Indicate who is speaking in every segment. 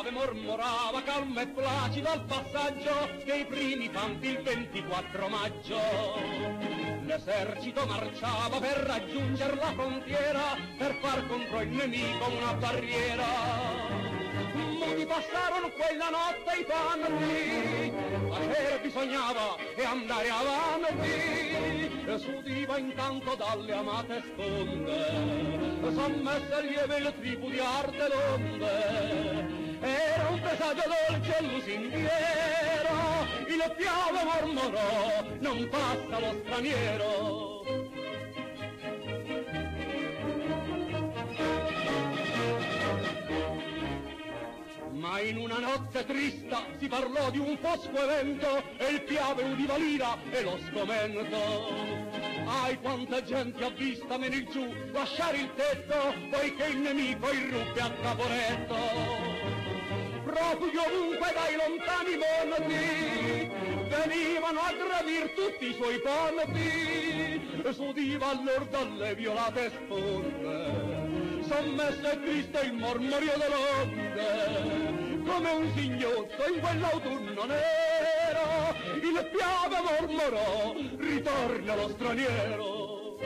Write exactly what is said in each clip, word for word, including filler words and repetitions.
Speaker 1: piave mormorava calmo e placido al passaggio dei primi fanti il ventiquattro maggio. L'esercito marciava per raggiungere la frontiera, per far contro il nemico una barriera. Muti passarono quella notte i fanti, tacere bisognava e andare avanti. S'udiva intanto dalle amate sponde, sommesse lieve il tripudiar dell'onde. Era un presagio dolce e lusinghiero, il piave mormorò, non passa lo straniero. Ma in una notte trista si parlò di un fosco evento e il piave udiva l'ira e lo sgomento. Ai, quanta gente ha vista venir giù, lasciare il tetto, poiché il nemico irruppe a Caporetto. Profughi ovunque dai lontani monti venivano a gravir tutti i suoi ponti. S'udiva allor dalle violate sponde, sommesso e triste il mormorio dell'onde. Come un singhiozzo in quell'autunno nero, il piave mormorò, ritorna lo straniero.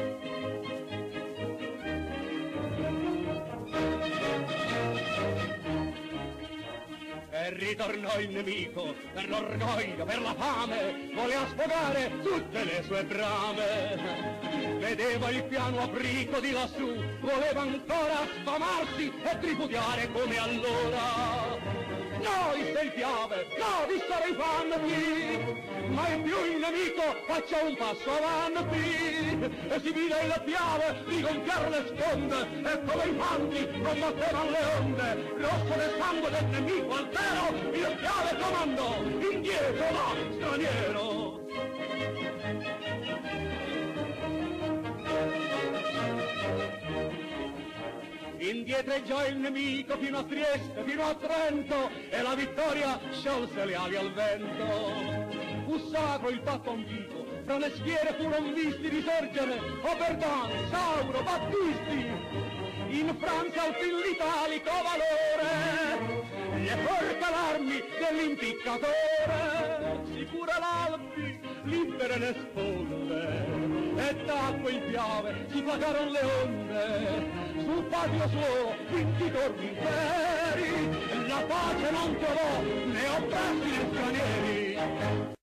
Speaker 1: E ritornò il nemico per l'orgoglio, per la fame, voleva sfogare tutte le sue brame. Vedeva il piano aprico di lassù, voleva ancora sfamarsi e tripudiare come allora. No, disse il piave, no, dissero i fanti, mai più il nemico faccia un passo avanti. E si vide il piave rigonfiare le sponde, e come i fanti combattevano le onde. Rosso del sangue del nemico altero, il piave comandò, indietro va, straniero. Indietreggiò il nemico fino a Trieste, fino a Trento, e la vittoria sciolse le ali al vento. Fu sacro il patto antico, fra le schiere furono visti risorgere Oberdan, Sauro, Battisti. In Francia al fin l'italico valore gli è forte l'armi dell'impiccatore. Sicura l'Alpi, libere le sponde, e d'acqua il piave si placaron le onde. Sul patio suo vincitori imperi, la pace non trovò né oppressi né stranieri.